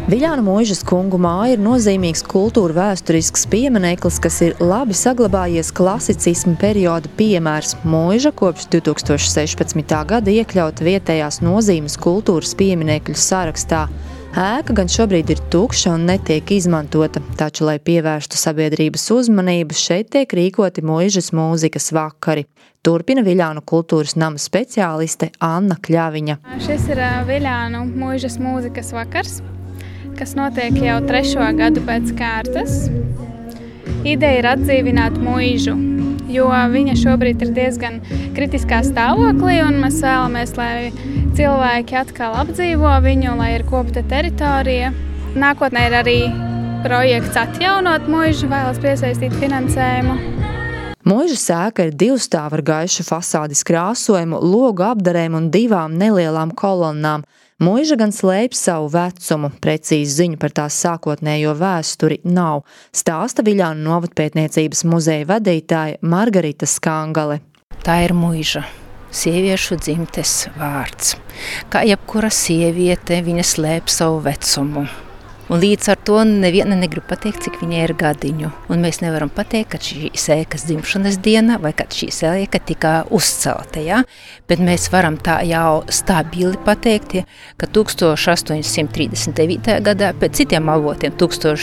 Viļānu Muižas kungu māja ir nozīmīgs kultūra vēsturisks piemineklis, kas ir labi saglabājies klasicisma perioda piemērs. Muiža kopš 2016. gada iekļauta vietējās nozīmes kultūras pieminekļu sarakstā. Ēka gan šobrīd ir tukša un netiek izmantota, taču, lai pievērstu sabiedrības uzmanību, šeit tiek rīkoti Muižas mūzikas vakari. Turpina Viļānu kultūras nama speciāliste Anna Kļaviņa. Šis ir Viļānu Muižas mūzikas vakars, kas notiek jau 3. gadu pēc kārtas. Ideja ir atdzīvināt Muižu, jo viņa šobrīd ir diezgan kritiskā stāvoklī, un mēs vēlamies, lai cilvēki atkal apdzīvo viņu, lai ir kopta teritorija. Nākotnē ir arī projekts atjaunot Muižu, vēlas piesaistīt finansējumu. Muižas ēka ir 2 stāvu ar gaišu fasādes krāsojumu, logu apdarēm un 2 nelielām kolonnām. Muiža gan slēpj savu vecumu, precīzi ziņu par tās sākotnējo vēsturi nav, stāsta Viļānu novadpētniecības muzeja vadītāja Margarita Skangale. Tā ir Muiža, sieviešu dzimtes vārds. Kā jebkura sieviete, viņa slēpj savu vecumu. Un līdz ar to neviena negrib pateikt, cik viņai ir gadiņu. Un mēs nevaram pateikt, ka šī ēkas dzimšanas diena vai kad šī ēka tika uzcelta. Ja? Bet mēs varam tā jau stabili pateikt, ka 1839. gadā, pēc citiem avotiem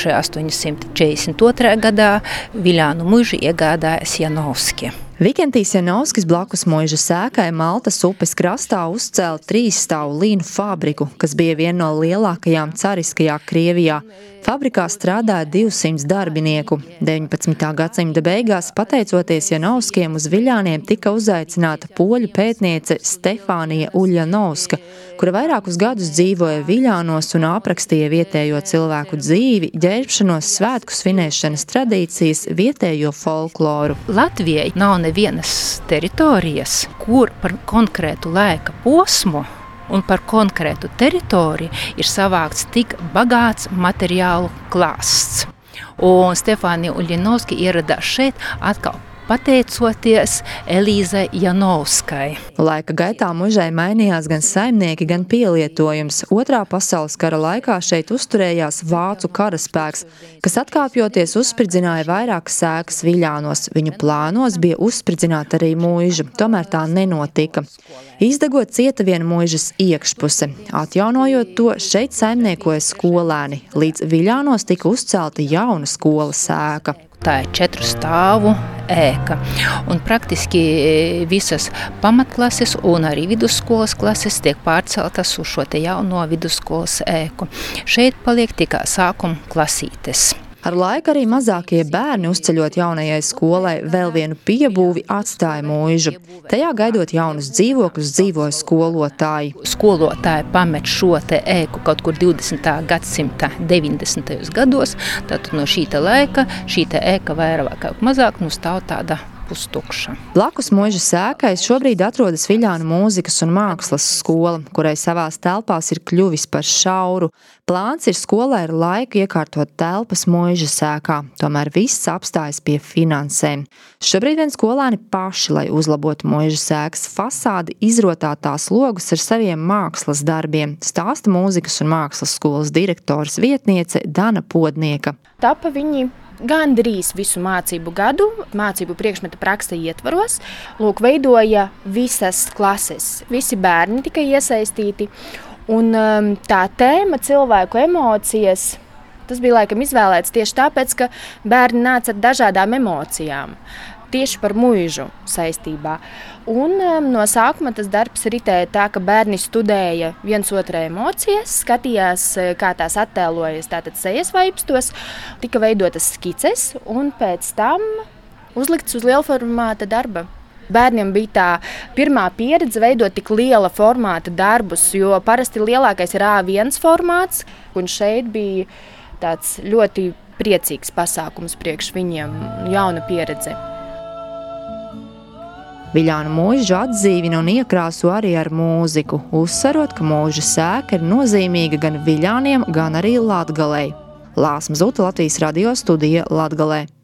1842. gadā Viļānu Muižu iegādājas Janovski. Vikentijs Janovskis blakus Muižas ēkai Maltas upes krastā uzcēla 3 stāvu līnu fabriku, kas bija viena no lielākajām cariskajā Krievijā. Fabrikā strādāja 200 darbinieku. 19. gadsimta beigās, pateicoties Janovskiem, uz Viļāniem tika uzaicināta poļu pētniece Stefānija Uļjanovska, kura vairākus gadus dzīvoja Viļānos un aprakstīja vietējo cilvēku dzīvi, ģērbšanos, svētku svinēšanas tradīcijas, vietējo folkloru. Latvijai nav nevienas teritorijas, kur par konkrētu laika posmu un par konkrētu teritoriju ir savākts tik bagāts materiālu klāsts. Un Stefānija Uļjanovska ieradās šeit atkal pateicoties Elīzai Janovskai. Laika gaitā Muižai mainījās gan saimnieki, gan pielietojums. 2. pasaules kara laikā šeit uzturējās vācu karaspēks, kas atkāpjoties uzspridzināja vairākas ēkas Viļānos. Viņu plānos bija uzspridzināt arī Muižu, tomēr tā nenotika. Izdegot cieta viena Muižas iekšpuse. Atjaunojot to, šeit saimniekoja skolēni. Līdz Viļānos tika uzcelta jauna skolas ēka. Tā ir 4 stāvu ēka, un praktiski visas pamatklases un arī vidusskolas klases tiek pārceltas uz šo te jauno vidusskolas ēku. Šeit paliek tikai sākuma klasītes. Ar laiku arī mazākie bērni, uzceļot jaunajai skolai, vēl vienu piebūvi atstāja Muižu. Tajā gaidot jaunus dzīvokļus dzīvoja skolotāji. Skolotāji pamet šo te ēku kaut kur 20. gadsimta 90. gados, tad no šīta laika šī te ēka vairāk vai mazāk stāv tāda pustukša. Blakus Muižas ēkai šobrīd atrodas Viļānu mūzikas un mākslas skola, kurai savās telpās ir kļuvis par šauru. Plāns ir skolai ar laiku iekārtot telpas Muižas ēkā, tomēr viss apstājas pie finansēm. Šobrīd vien skolēni paši, lai uzlabotu Muižas ēkas fasādi, izrotā tās logus ar saviem mākslas darbiem, stāsta mūzikas un mākslas skolas direktors vietniece Dana Podnieka. Tapa viņi gandrīz visu mācību gadu, mācību priekšmeta praksa ietvaros. Lūk, veidoja visas klases, visi bērni tika iesaistīti. Un tā tēma cilvēku emocijas, tas bija laikam izvēlēts tieši tāpēc, ka bērni nāca ar dažādām emocijām. Tieši par Muižu saistībā. Un no sākuma tas darbs ritēja tā, ka bērni studēja viens otra emocijas, skatījās, kā tās attēlojas tātad sejas vaipstos, tika veidotas skices un pēc tam uzlikts uz lielformāta darba. Bērniem bija tā pirmā pieredze veidot tik liela formāta darbus, jo parasti lielākais ir A1 formāts, un šeit bija tāds ļoti priecīgs pasākums priekš viņiem, jauna pieredze. Viļānu Muižu atdzīvina un iekrāso arī ar mūziku, uzsverot, ka Muižas ēka ir nozīmīga gan Viļāniem, gan arī Latgalei. Lāsma Zuta, Latvijas radio studija Latgalē.